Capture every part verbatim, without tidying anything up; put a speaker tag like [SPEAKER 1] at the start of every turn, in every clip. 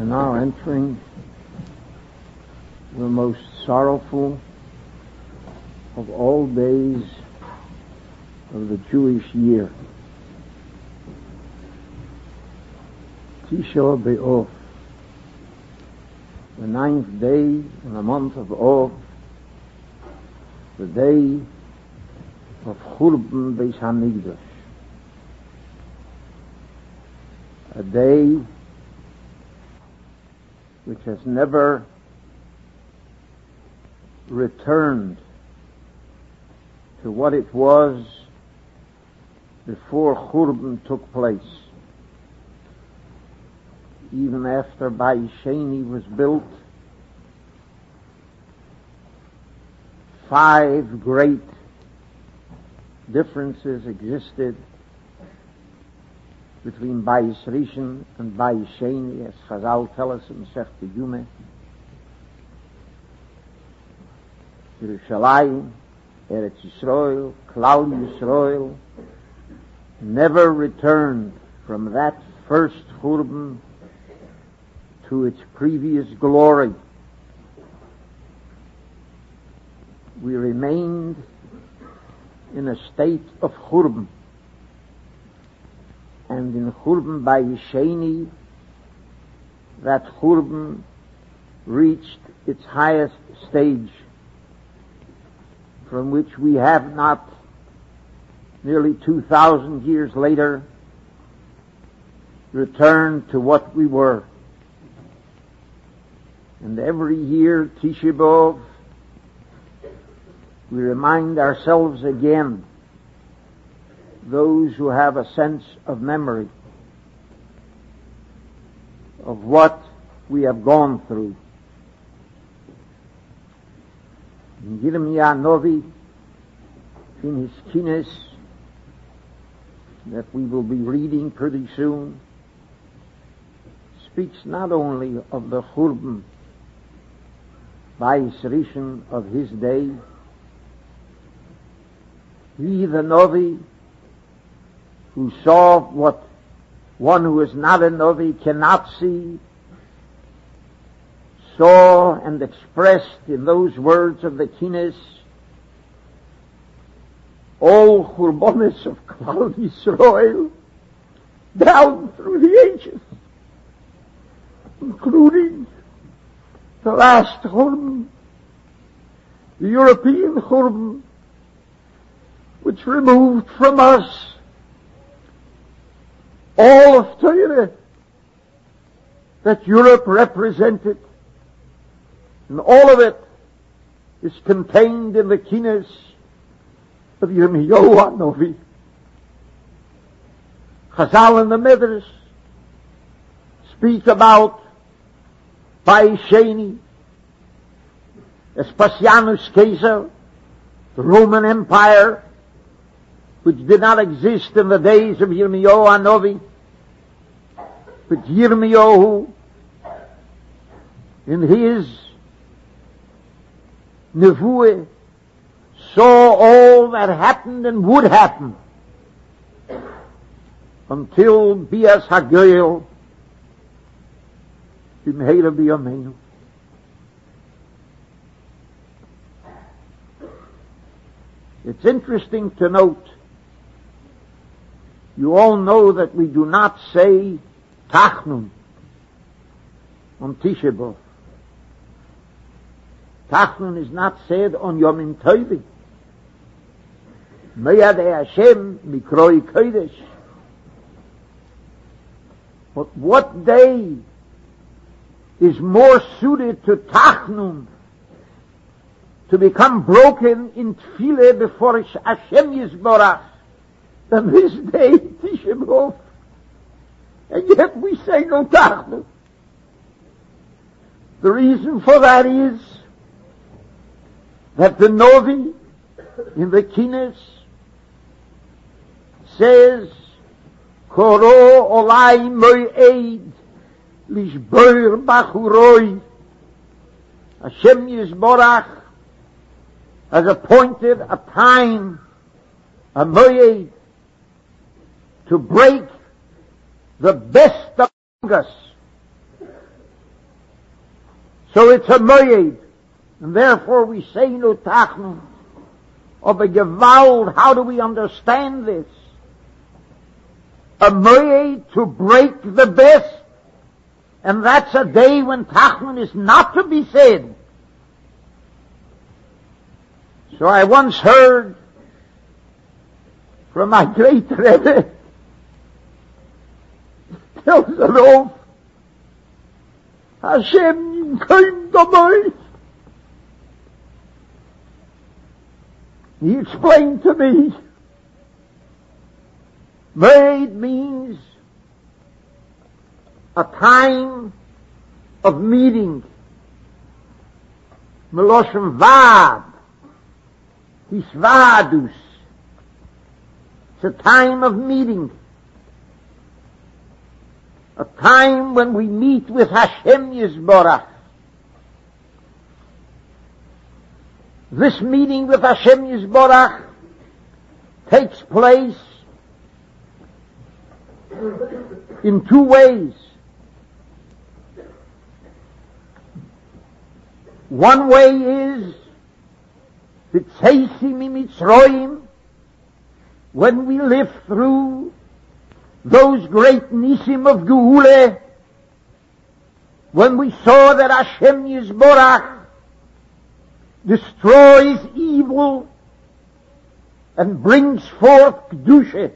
[SPEAKER 1] are now entering the most sorrowful of all days of the Jewish year. Tisha B'Av, the ninth day in the month of Av, the day of Churban Beis Hamikdash, a day which has never returned to what it was before Churban took place. Even after Bayis Sheni was built, five great differences existed between Bayis Rishon and Bayis Sheni, as Chazal tell us in Masechta Yuma. Yerushalayim, Eretz Yisrael, Klal Yisrael, never returned from that first Churban to its previous glory. We remained in a state of Churban. And in Churban Bayis Sheni, that Churban reached its highest stage, from which we have not, nearly two thousand years later, returned to what we were. And every year, Tisha B'Av, we remind ourselves again, those who have a sense of memory, of what we have gone through. And Yirmiyah Novi, in his Kines, that we will be reading pretty soon, speaks not only of the Churban Bayis Rishon of his day. He, the Novi, who saw what one who is not a Novi cannot see, saw and expressed in those words of the Kines all Churbanos of Klal Yisrael down through the ages, including the last Churban, the European Churban, which removed from us all of Torah that Europe represented, and all of it is contained in the Kines of Yirmiyahu HaNovi. Chazal and the Midrash speak about Bayis Sheni, Vespasianus Caesar, the Roman Empire, which did not exist in the days of Yirmiyahu HaNovi, but Yirmiyahu, in his Nevuah, saw all that happened and would happen until Bias HaGoyel B'Meira B'Yameinu. It's interesting to note, you all know that we do not say Tachnun on Tisha B'Av. Tachnun is not said on Yom Tovim. Meyadei Hashem Mikroi Kodesh. But what day is more suited to Tachnun, to become broken in Tefillah before Hashem Yisborach, than this day, Tisha B'Av? And yet we say no Tachnun. The reason for that is that the Novi in the Kines says, Koro olai mo'ed lishboir bachuroi. Hashem Yisborach has appointed a time, a mo'ed, to break the best among us, So it's a moed. And therefore we say no tachnun. Of a gewalt, how do we understand this? A moed to break the best. And that's a day when tachnun is not to be said. So I once heard from my great Rebbe, tells it off, Hashem came to me. He explained to me, made means a time of meeting. Meloshem vad, hisvadus. It's a time of meeting. A time when we meet with Hashem Yisborach. This meeting with Hashem Yisborach takes place in two ways. One way is B'tzeisi Mitzrayim, when we live through those great nisim of Geula, when we saw that Hashem Yisborach destroys evil and brings forth Kedusha.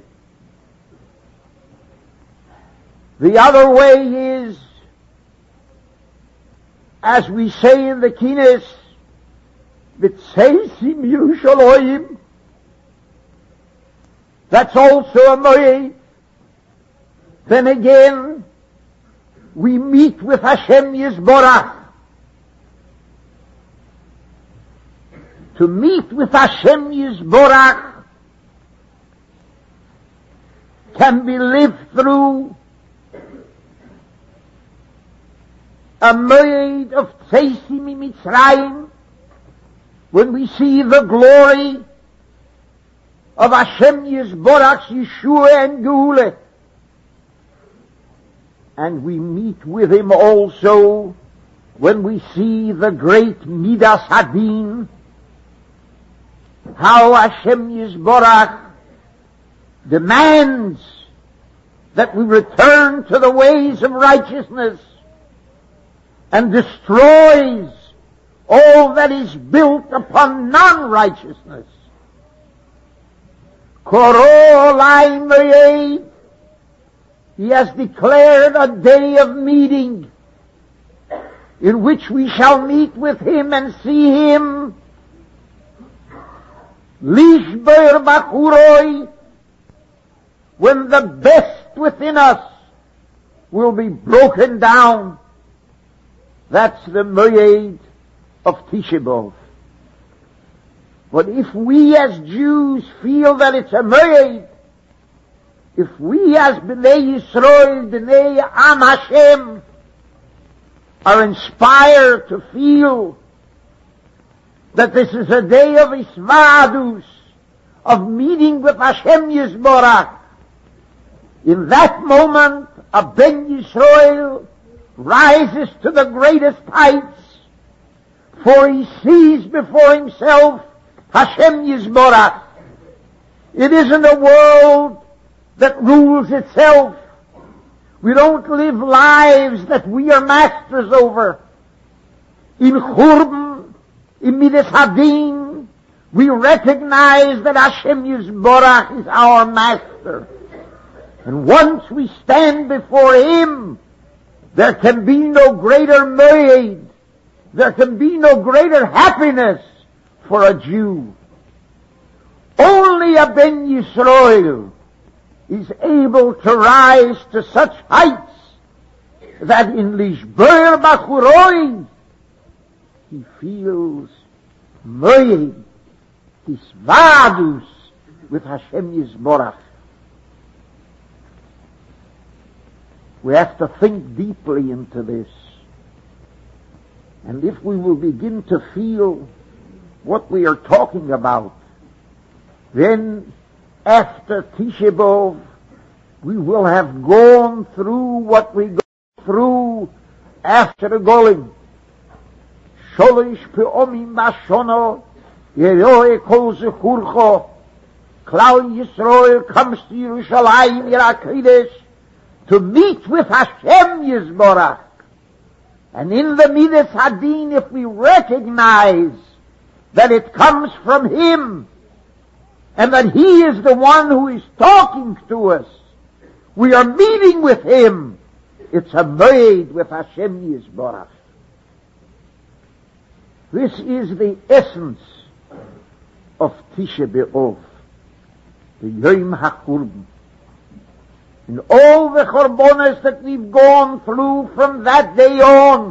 [SPEAKER 1] The other way is, as we say in the Kines, B'tzeisim Yerushalayim. That's also a moed. Then again, we meet with Hashem Yisborach. To meet with Hashem Yisborach can be lived through a moed of Tzeisi Mitzrayim, when we see the glory of Hashem Yisborach's Yeshua and Geula. And we meet with Him also when we see the great Midas Hadin, how Hashem Yisborach demands that we return to the ways of righteousness and destroys all that is built upon non-righteousness. Korolai Moed, He has declared a day of meeting in which we shall meet with Him and see Him. Lishber Bachuroi, when the best within us will be broken down. That's the moed of Tisha B'Av. But if we as Jews feel that it's a moed, if we as B'nai Yisrael, B'nai Am Hashem, are inspired to feel that this is a day of Isvadus, of meeting with Hashem Yisborach, in that moment a Ben Yisrael rises to the greatest heights, for he sees before himself Hashem Yisborach. It isn't a world that rules itself. We don't live lives that we are masters over. In Churban, in Midas Hadin, we recognize that Hashem Yisborach is our master. And once we stand before Him, there can be no greater moed, there can be no greater happiness for a Jew. Only a Ben Yisrael is able to rise to such heights that in Lishber Bachuroi he feels moed, hisvadus with Hashem Yisborach. We have to think deeply into this. And if we will begin to feel what we are talking about, then after Tisha B'Av, we will have gone through what we go through after the Golim. sholish pe'omim bashono, yeroe kol zechurcho. Klal Yisrael comes to Yerushalayim, Yerakidesh, to meet with Hashem Yisborach. And in the Midas Hadin, if we recognize that it comes from Him, and that He is the one who is talking to us, we are meeting with Him. It's a moed with Hashem Yisborach. This is the essence of Tisha B'Av, the Yom HaChurban. And all the Churbanos that we've gone through from that day on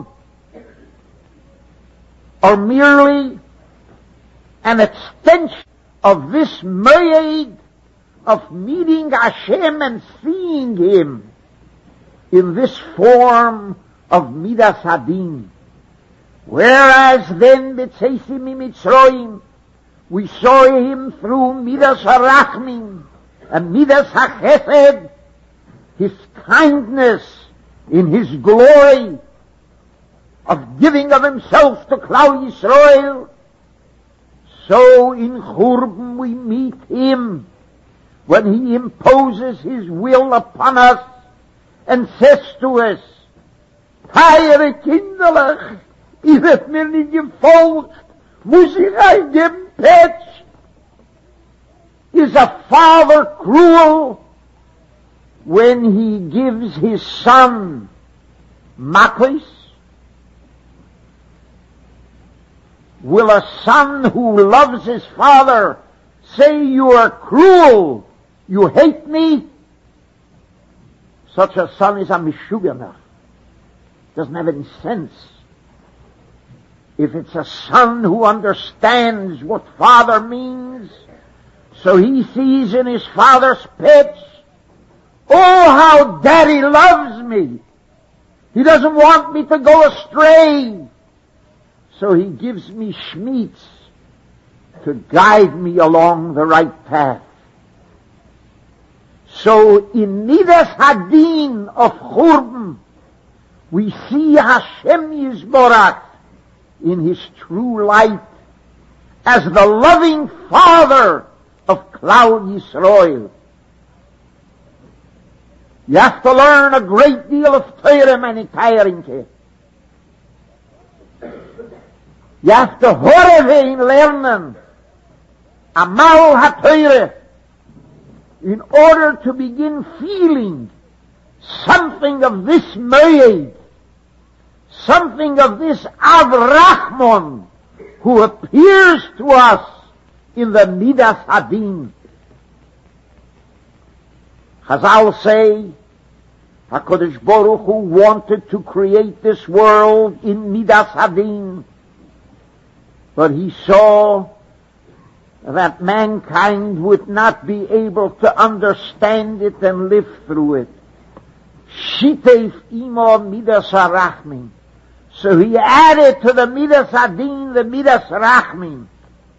[SPEAKER 1] are merely an extension of this moed of meeting Hashem and seeing Him in this form of Midas Hadin. Whereas then, B'tzeisim Mitzrayim, we saw Him through Midas HaRachmin and Midas HaChesed, His kindness in His glory of giving of Himself to Klal Yisrael. So in Churban we meet Him when He imposes His will upon us and says to us, Teire kinderlich, ihr habt mir nicht gefolgt, muss ich euch geben Petsch? Is a father cruel when he gives his son makos? Will a son who loves his father say, you are cruel, you hate me? Such a son is a mishuganah. Doesn't have any sense. If it's a son who understands what father means, so he sees in his father's pitch, oh, how daddy loves me. He doesn't want me to go astray. So he gives me shmitz to guide me along the right path. So in Midas Hadin of Churban, we see Hashem Yisborach in His true light as the loving Father of Klal Yisrael. You have to learn a great deal of Torah Manitairinke. You have to horevein lernen Amal HaTorah in order to begin feeling something of this moed, something of this Av Rachman who appears to us in the Midas Hadin. Chazal say, HaKadosh Baruch Hu wanted to create this world in Midas Hadin, but He saw that mankind would not be able to understand it and live through it. Shiteif imo Midas HaRachmin. So He added to the Midas Hadin the Midas Rachmin.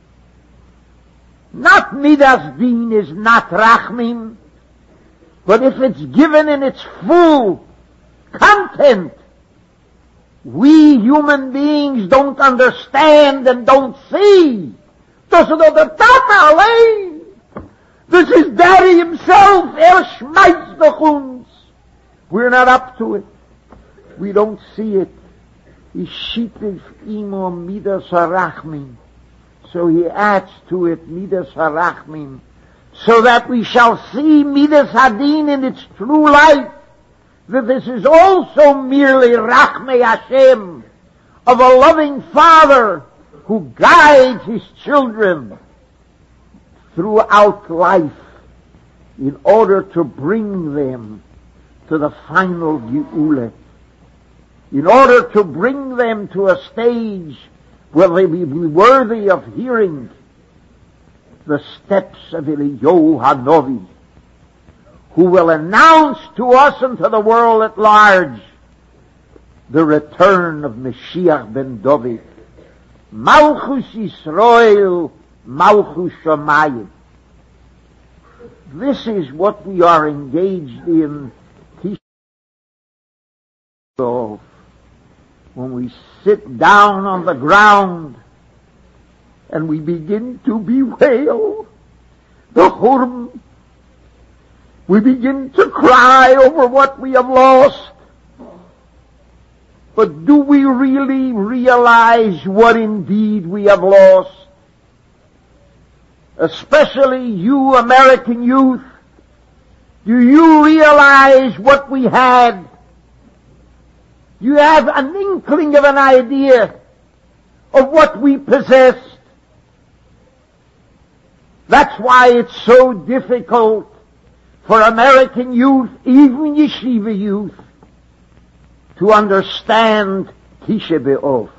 [SPEAKER 1] Not Midas Din is not Rachmin, but if it's given in its full content, we human beings don't understand and don't see. Das ist doch der Tata allein. This is Daddy Himself. Er schmeißt doch uns. We're not up to it. We don't see it. Ishitiv imo Midas HaRachmin. So He adds to it Midas HaRachmin, so that we shall see Midas Hadin in its true light, that this is also merely Rachmei Hashem, of a loving Father who guides His children throughout life in order to bring them to the final Geula, in order to bring them to a stage where they will be worthy of hearing the steps of Eliyahu Hanavi, who will announce to us and to the world at large the return of Mashiach ben David. Malchus Yisrael, Malchus Shamayim. This is what we are engaged in when we we sit down on the ground and we begin to bewail the Hurm. We begin to cry over what we have lost. But do we really realize what indeed we have lost? Especially you American youth, do you realize what we had? You have an inkling of an idea of what we possessed. That's why it's so difficult for American youth, even yeshiva youth, to understand Tisha B'Av.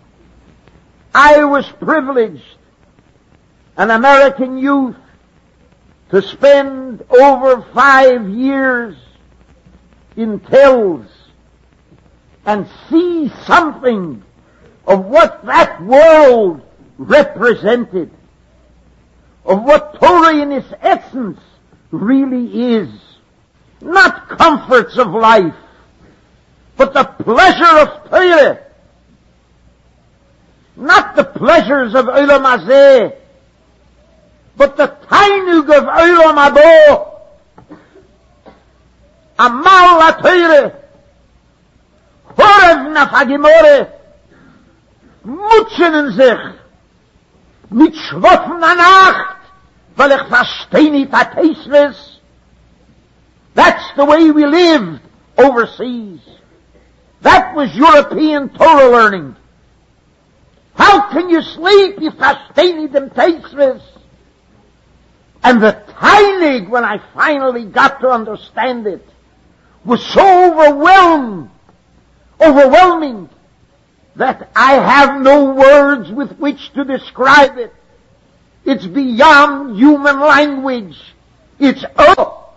[SPEAKER 1] I was privileged, an American youth, to spend over five years in Telz and see something of what that world represented, of what Torah in its essence really is. Not comforts of life, but the pleasure of Torah. Not the pleasures of Olam Hazeh, but the tainug of Olam Habo. Amal HaTorah, Horev Nafagimore, mutschen sich, mit schwoffener Nacht, weil ich versteh nicht a Teisves. That's the way we lived overseas. That was European Torah learning. How can you sleep if versteh nicht dem Teisves? And the tainig, when I finally got to understand it, was so overwhelmed, overwhelming, that I have no words with which to describe it. It's beyond human language. It's oh.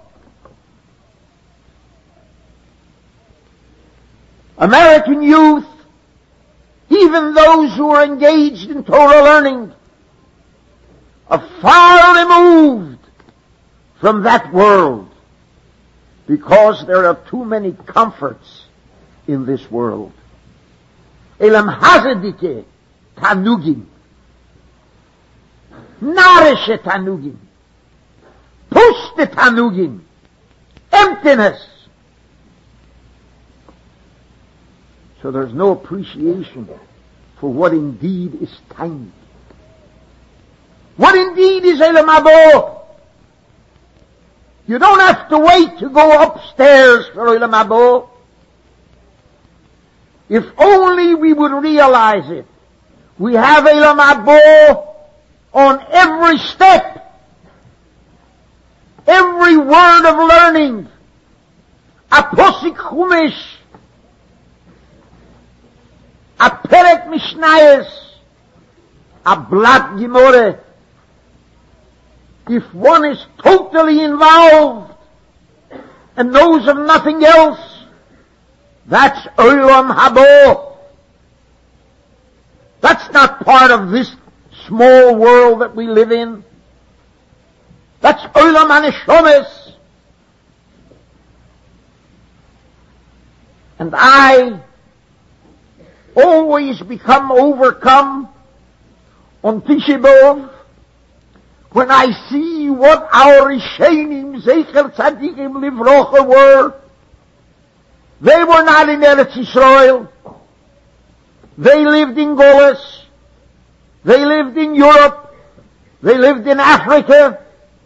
[SPEAKER 1] American youth, even those who are engaged in Torah learning, are far removed from that world because there are too many comforts in this world. Elam hazedike tanugim, narishe tanugim, pushte tanugim, emptiness. So there's no appreciation for what indeed is tiny. What indeed is Elam Habo? You don't have to wait to go upstairs for Elam Habo. If only we would realize it. We have Elam Habo on every step. Every word of learning. A posik chumash. A perek mishnayos. A blad gemore. If one is totally involved and knows of nothing else, that's Olam Habo. That's not part of this small world that we live in. That's Olam HaNeshomes. And I always become overcome on Tisha B'Av when I see what our Rishonim, Zecher Tzadikim Livrocha were. They were not in Eretz Yisrael. They lived in Golis. They lived in Europe. They lived in Africa.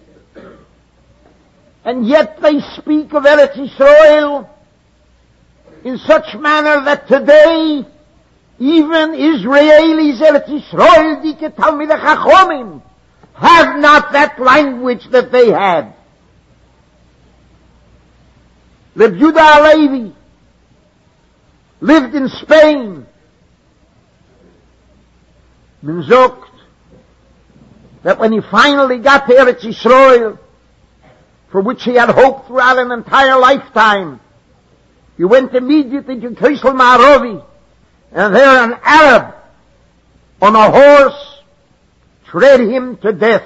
[SPEAKER 1] And yet they speak of Eretz Yisrael in such manner that today even Israelis Eretz Yisrael, Dike Talmidei Chachomim, have not that language that they had. Reb Yehuda Halevi lived in Spain. Men zogt that when he finally got to Eretz Yisrael, for which he had hoped throughout an entire lifetime, he went immediately to Kisel Ma'aravi, and there an Arab on a horse tread him to death.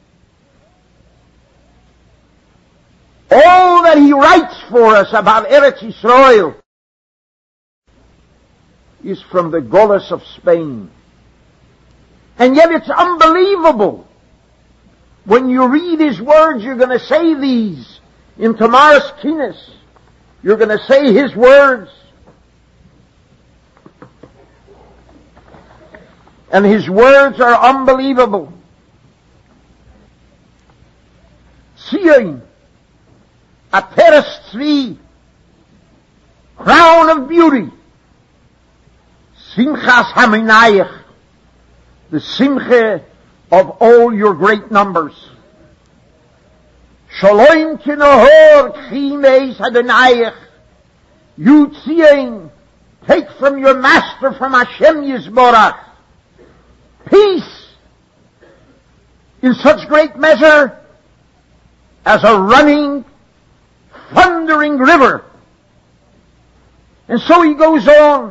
[SPEAKER 1] All that he writes for us about Eretz Yisrael is from the Gauls of Spain. And yet it's unbelievable. When you read his words, you're going to say these in tomorrow's Kines. You're going to say his words. And his words are unbelievable. Zion, Ateres Tzvi, crown of beauty, Simchas Haminayich, the Simche of all your great numbers. Shalom Kinohor Chimeis Adonayich, you Zion, take from your master, from Hashem Yisborach, peace in such great measure as a running, thundering river. And so he goes on.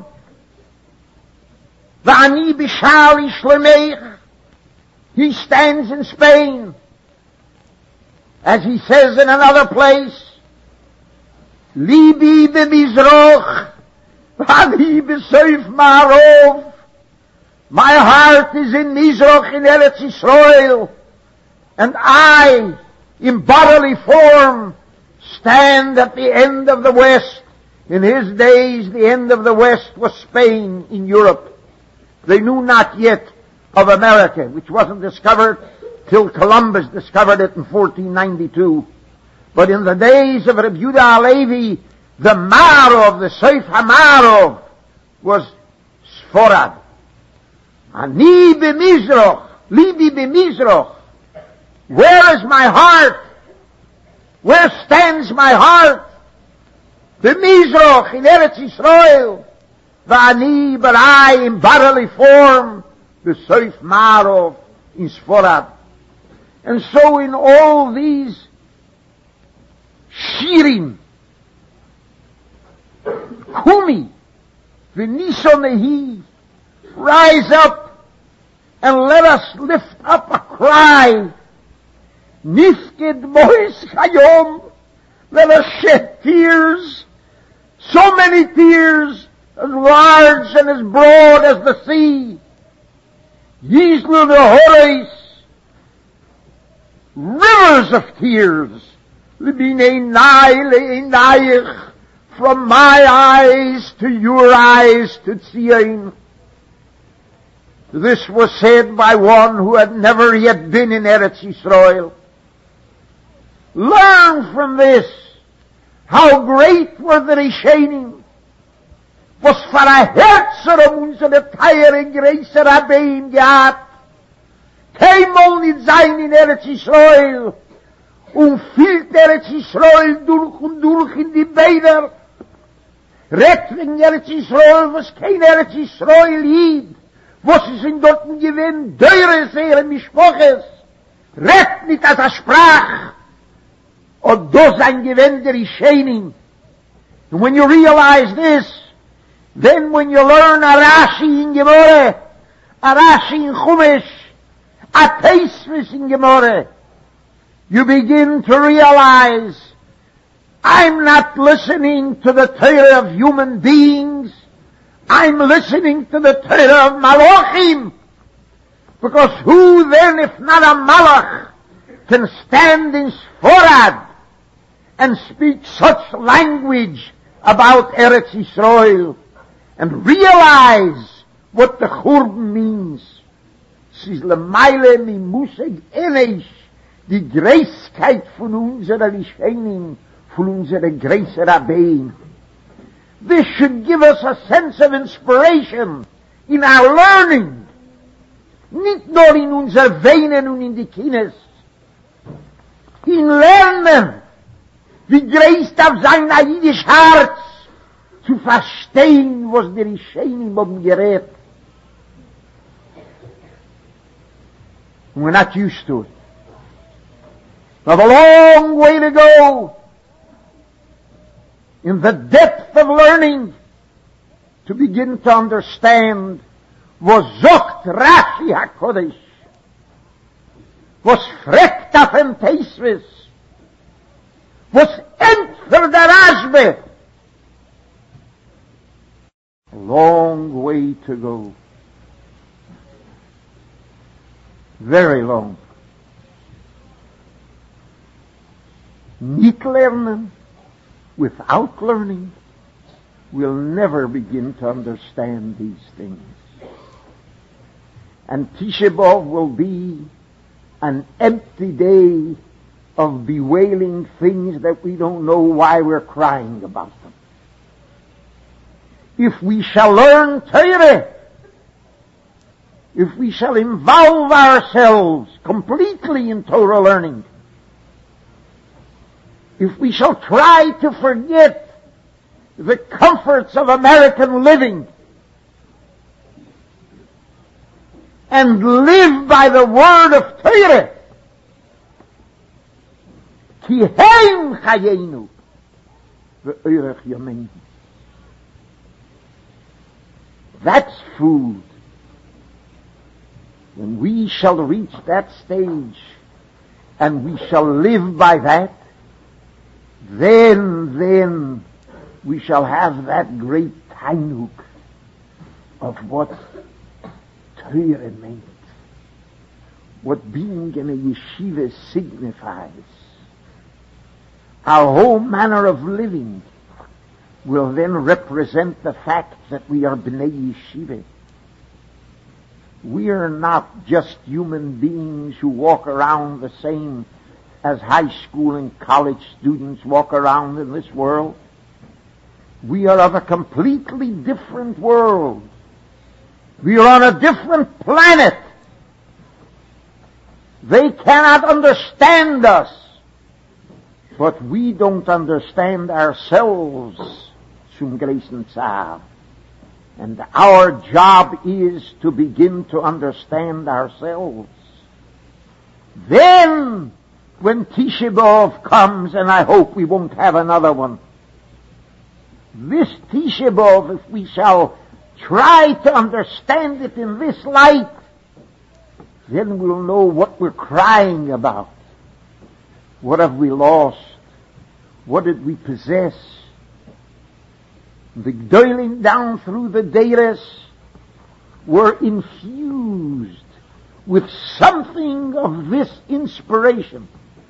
[SPEAKER 1] V'ani b'shari shlemeich. He stands in Spain. As he says in another place, Libi b'mizroch, v'ani b'seif ma'arov. My heart is in Mizroch, in Eretz Yisrael, and I, in bodily form, stand at the end of the West. In his days, the end of the West was Spain in Europe. They knew not yet of America, which wasn't discovered till Columbus discovered it in fourteen ninety-two. But in the days of Rabbi Yehuda Halevi, the Marov, the Seif HaMarov, was Sforad. Ani b'mizroch, libi b'mizroch. Where is my heart? Where stands my heart? B'mizroch, in Eretz Yisrael. V'ani, but I, in bodily form, the Seif Marov in Sforad. And so in all these shirim, kumi, v'nisonehi, rise up and let us lift up a cry. Nifkid Mois Chayom, let us shed tears, so many tears, as large and as broad as the sea. Yizlu Nehores, rivers of tears, Libinei Nai Le'inayich, from my eyes to your eyes to Tzion. This was said by one who had never yet been in Eretz Yisrael. Learn from this how great were the Rishenim. Was für a Herzer um unsere teure Gräse Rabbein gehabt. Keinmal nicht sein in Eretz Yisrael und füllt Eretz Yisrael durch und durch in die Bäder. Rett wegen Eretz Yisrael, was kein Eretz Yisrael hielt. Was es in dorten gewinnt, deure Seere Mischpoches, rett nicht als er sprach, und das ein Gewinn der Rishenim. And when you realize this, then when you learn a Rashi in Gemore, a Rashi in Chumash, a Teisvis in Gemore, you begin to realize, I'm not listening to the Torah of human beings, I'm listening to the Torah of Malachim. Because who then, if not a Malach, can stand in Sforad and speak such language about Eretz Yisrael and realize what the Churban means? Es ist lemeile mi musig enesh, die Greiskeit von unserer Rishenim, von unserer Greise Rabbein. This should give us a sense of inspiration in our learning, nicht nur in unser Weinen und in die Kines, in Lernen, wie groß darf sein ein jüdisch Herz, zu verstehen, was die Rishenim haben gerät. We're not used to it. We have a long way to go in the depth of learning to begin to understand was zogt Rashi HaKodesh, was fragt auf dem Teisvis, was entfer der Rashbe. A long way way to go. Very long. Niet lernen, without learning, we'll never begin to understand these things. And Tisha B'Av will be an empty day of bewailing things that we don't know why we're crying about them. If we shall learn Torah, if we shall involve ourselves completely in Torah learning, if we shall try to forget the comforts of American living and live by the word of Torah, ki heim chayenu ve'orech yameinu. That's food. When we shall reach that stage and we shall live by that, then, then we shall have that great tainuk of what Torah means, what being in a yeshiva signifies. Our whole manner of living will then represent the fact that we are Bnei Yeshiva. We are not just human beings who walk around the same as high school and college students walk around in this world. We are of a completely different world. We are on a different planet. They cannot understand us, but we don't understand ourselves. Zum großen Zahl. And our job is to begin to understand ourselves. Then, when Tisha B'Av comes, and I hope we won't have another one, this Tisha B'Av, if we shall try to understand it in this light, then we'll know what we're crying about. What have we lost? What did we possess? The doiling down through the Deiros were infused with something of this inspiration.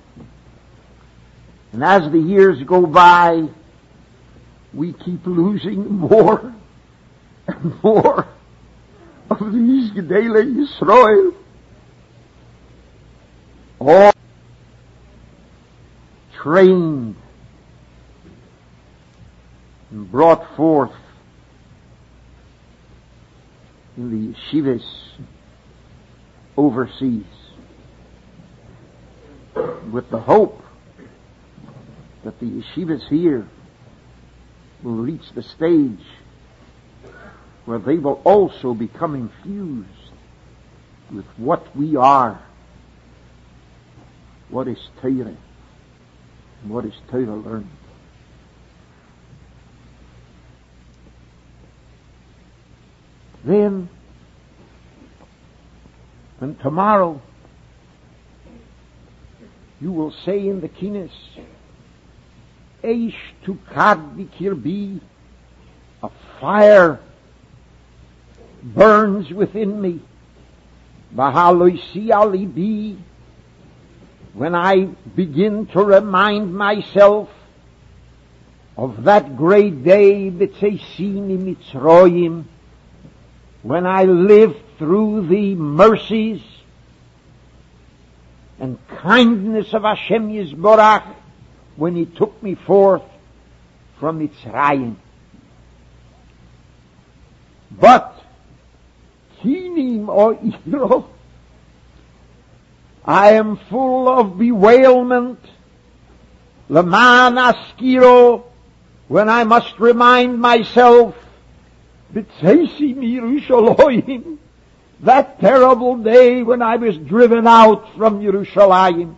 [SPEAKER 1] And as the years go by, we keep losing more and more of these Gedolei Yisrael. All trained and brought forth in the yeshivas overseas with the hope that the yeshivas here will reach the stage where they will also become infused with what we are, what is Torah, and what is Torah learning. Then, when tomorrow you will say in the Kines, Eish tukad bikirbi, a fire burns within me, Bahaloisi alibi, when I begin to remind myself of that great day, B'tzeisini Mitzroyim, when I lived through the mercies and kindness of Hashem Yisborach, when He took me forth from Mitzrayim. But, Kinim o Iro, I am full of bewailment, Leman Askiro, when I must remind myself, B'tzeisi Yerushalayim, that terrible day when I was driven out from Yerushalayim.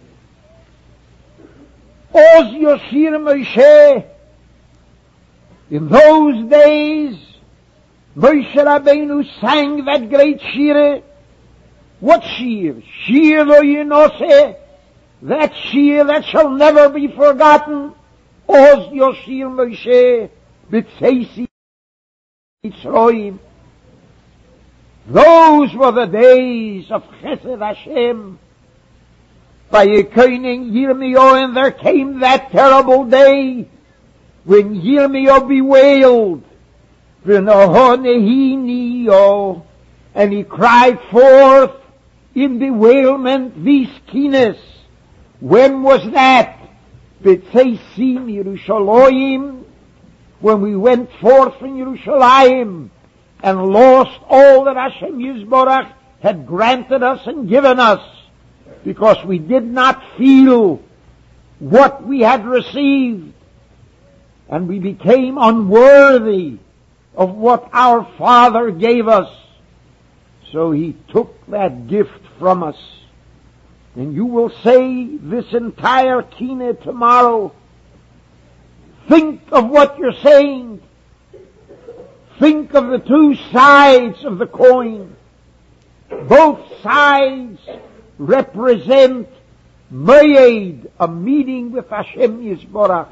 [SPEAKER 1] Oz Yoshir Moshe, in those days, Moshe Rabbeinu sang that great shir. What shir? Shir lo Yinose, that shir that shall never be forgotten. Oz Yoshir Moshe, B'tzeisi Mitzroyim, Those were the days of Chesed Hashem. By Yekonim Yirmiyahu, and there came that terrible day when Yirmiyahu bewailed, V'nohonehiniyo, and he cried forth in bewailment, Viskines. When was that? B'tzeisim Yerushalayim, when we went forth from Yerushalayim and lost all that Hashem Yisborach had granted us and given us, because we did not feel what we had received, and we became unworthy of what our Father gave us. So He took that gift from us. And you will say this entire kina tomorrow, think of what you're saying. Think of the two sides of the coin. Both sides represent Moed, a meeting with Hashem Yisborach.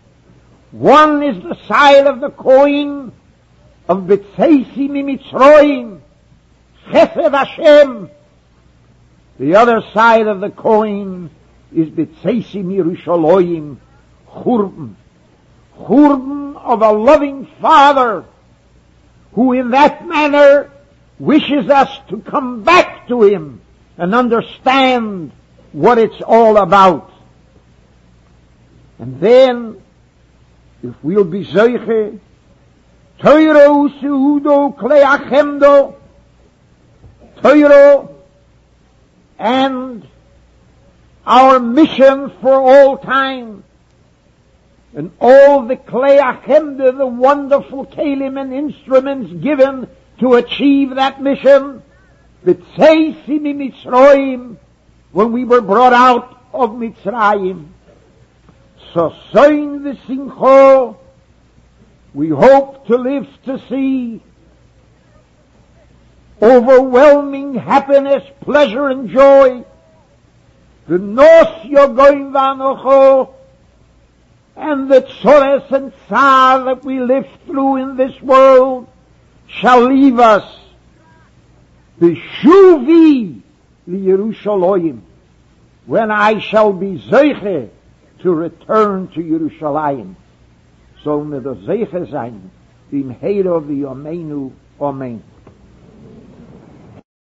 [SPEAKER 1] One is the side of the coin of B'tzeisi Mimitzroim, Chesed Hashem. The other side of the coin is B'tzeisi Yerushalayim, Churban. Churban of a loving Father, who in that manner wishes us to come back to Him and understand what it's all about. And then, if we'll be Zeiche, Teiro Seudo Kleachemdo, Teiro, and our mission for all time, and all the Kleachemdo, the wonderful kelim and instruments given to achieve that mission, B'tzeisi Mimitzroim, when we were brought out of Mitzrayim. So soin v'simcho, we hope to live to see overwhelming happiness, pleasure, and joy. The nos yogoim v'anocho, and the tzores and tsar that we live through in this world shall leave us. The shuvi Yerushalayim, when I shall be zeiche to return to Yerushalayim. So may the zeiche sein, im Heiro v'yomeinu, Amen.